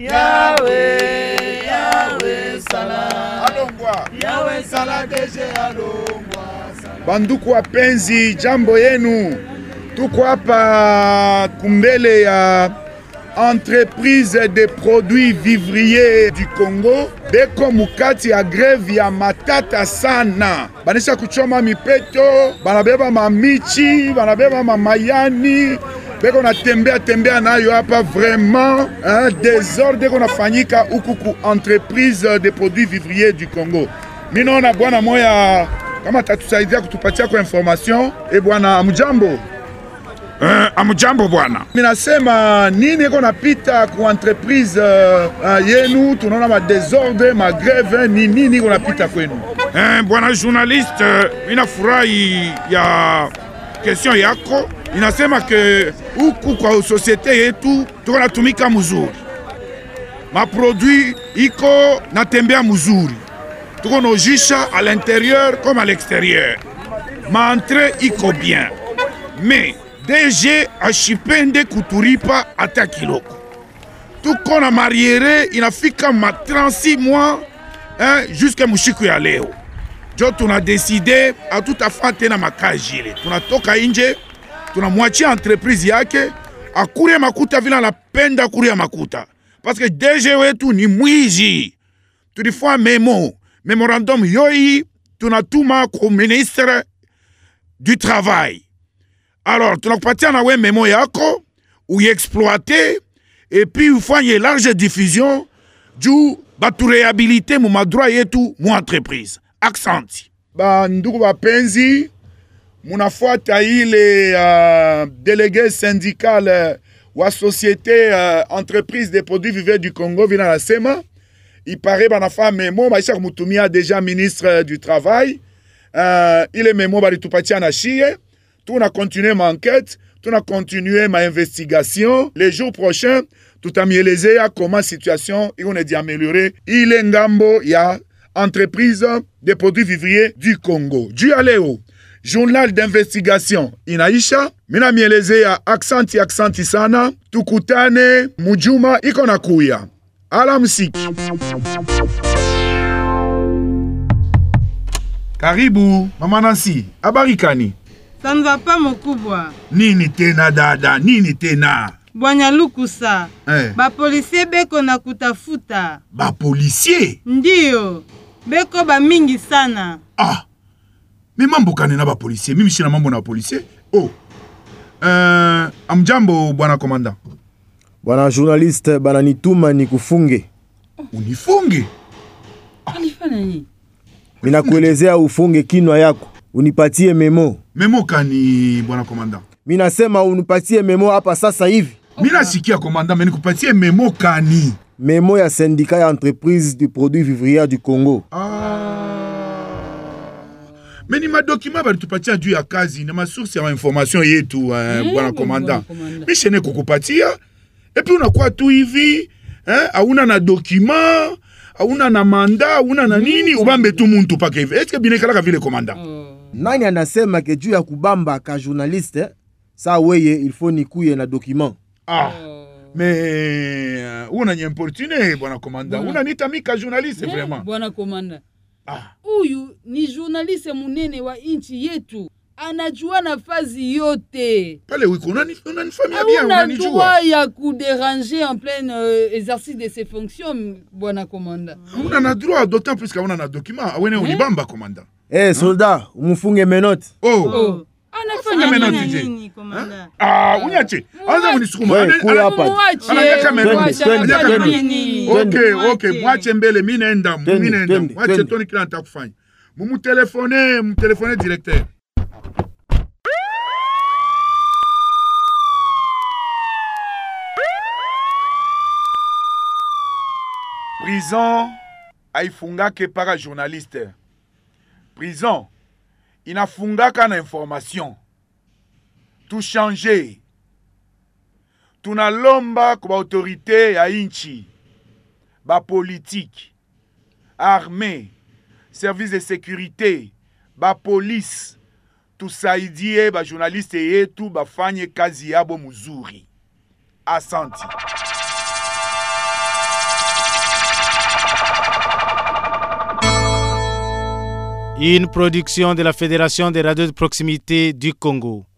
Yahweh, Yahweh sala. Alongwa. Yahweh sala deje alongwa. Banduku wapenzi, jambo yenu. Tuko hapa kumbele ya entreprise de produits vivriers du Congo. Beko mukati ya greve ya matata sana. Banisha kuchoma mipeto, banabeba mamichi, banabeba mamayani. Beko na tembea nayo hapa vraiment désordre qu'on a fanyika huku ku entreprise de produits vivriers du Congo. Mino na bwana moya kama tatusaidia kutupatia kwa information. Bwana amujambo. Amujambo bwana. Minasema nini iko napita ku entreprise yenu, tunaona ma désordre, ma grève, nini iko napita kwenu? Bwana journaliste, minafurahi ya question yako. Inasema ke huku kwa societe yetu tuko natumika mzuri. Ma produit iko natembea mzuri. Tuko nojisha à l'intérieur comme à l'extérieur. Ma entrée iko bien. Mais DG ashipende kuturipa hata kiloko. Tuko na mariere inafika ma 36 mois jusqu'à mushiku ya leo. Jo tuna décidé à tout afin tena makajile. Tunatoka nje, tunamwachia entreprise yake akurie makuta vile anapenda kuria makuta. Parce que DG wetu ni mwizi. Tulifua memorandum yoi tunatuma kwa ministre du travail. Alors, tunakupatia na we memo yako, uiexploite, et puis ufanye large diffusion, juu batu réhabilité mu madroit yetu mu entreprise. Aksanti. Ndugu wapenzi, munafuata ile délégué syndical wa société entreprise des produits vivriers du Congo vina la sema. Il paraît banafa memo, maisha kumutumia déjà ministre du travail. Ile memo balitupatia na shie. Tout a continué ma enquête, tout a continué ma investigation. Les jours prochains, tout a mielezé à comment la situation est d'améliorer. Il est ngambo ya entreprise des produits vivriers du Congo. Du Aléo, journal d'investigation inaisha. Mina mielezé ya aksanti sana. Tukutane mujuma iko nakuya. Alamsiki. Karibu, Mama Nancy. Habari kani? Ça ne va pas mkubwa. Nini tena dada, nini tena? Bwana Lukusa. Ba policier beko na kutafuta. Ba policier? Ndiyo. Beko ba mingi sana. Mimi mambo kani na ba policier? Mimi sina mambo na policier. Amjambo bwana komanda. Bwana journaliste bananituma nikufunge. Unifunge? Alifanya nini? Mina kuelezea ufunge kinwa yako. Unipatie memo. Memo kani bwana komanda? Mina sema unipatie memo hapa sasa hivi. Mina sikia komanda, meni kupatie memo kani? Memo ya syndicat ya entreprise du produit vivrier du Congo. Meni madokima bali tupatia juu ya kazi na masource ya information yetu bwana komanda. Mishene kukupatia et puis unakuwa tu hivi hauna na document, hauna na manda, hauna na nini, ubambe tu muntu paka hivi. Est-ce que binekala vile komanda? Nani anasema ke juu ya kubamba ka journaliste sa weye il faut nikuye na document? Mais una nyemportune bwana komanda. Una nitamika journaliste vraiment. Bwana komanda. Huyu ni journaliste munene wa inchi yetu. Anajua nafasi yote. Pale wiko unanifamia bien, unanijua. Droit ya kudéranger en plein exercice de ses fonctions bwana komanda. Una na droit d'autant plus qu'on a na document. Awene unibamba komanda. Soldat, umufunge menote. Anafanya nini komanda? Unyache. Anza unisukuma. Ananyaka menote. Okay, mwache mbele mimi naenda. Mwache toni kila nitakufanya. Mu téléphone directeur. Prison haifungake para journaliste. Prison inafungaka na information. Tout changer. Tunalomba kwa autorité ya inchi, ba politique, armée, service de sécurité, ba police, tusaidie ba journaliste yetu bafanye kazi yabo mzuri. Asante. Une production de la Fédération des radios de proximité du Congo.